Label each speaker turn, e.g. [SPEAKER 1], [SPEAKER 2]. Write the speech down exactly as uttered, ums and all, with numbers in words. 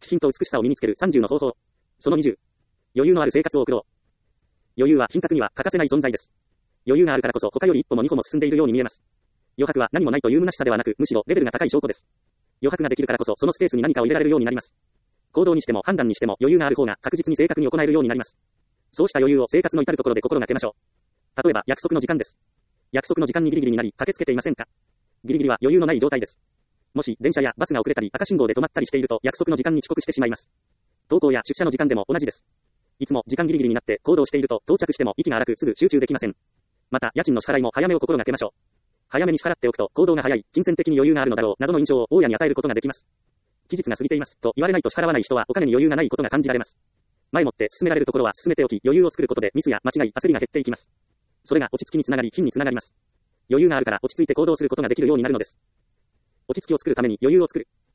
[SPEAKER 1] 気品と美しさを身につけるさんじゅうの方法。そのにじゅう。余裕のある生活を送ろう。余裕は品格には欠かせない存在です。余裕があるからこそ他より一歩も二歩も進んでいるように見えます。余白は何もないという虚しさではなく、むしろレベルが高い証拠です。余白ができるからこそそのスペースに何かを入れられるようになります。行動にしても判断にしても余裕がある方が確実に正確に行えるようになります。そうした余裕を生活の至るところで心がけましょう。例えば約束の時間です。約束の時間にギリギリになり駆けつけていませんか？ギリギリは余裕のない状態です。もし電車やバスが遅れたり赤信号で止まったりしていると約束の時間に遅刻してしまいます。登校や出社の時間でも同じです。いつも時間ギリギリになって行動していると到着しても息が荒くすぐ集中できません。また家賃の支払いも早めを心がけましょう。早めに支払っておくと行動が早い、金銭的に余裕があるのだろうなどの印象を大家に与えることができます。期日が過ぎていますと言われないと支払わない人はお金に余裕がないことが感じられます。前もって進められるところは進めておき余裕を作ることでミスや間違い、焦りが減っていきます。それが落ち着きにつながり品につながります。余裕があるから落ち着いて行動することができるようになるのです。落ち着きを作るために余裕を作る。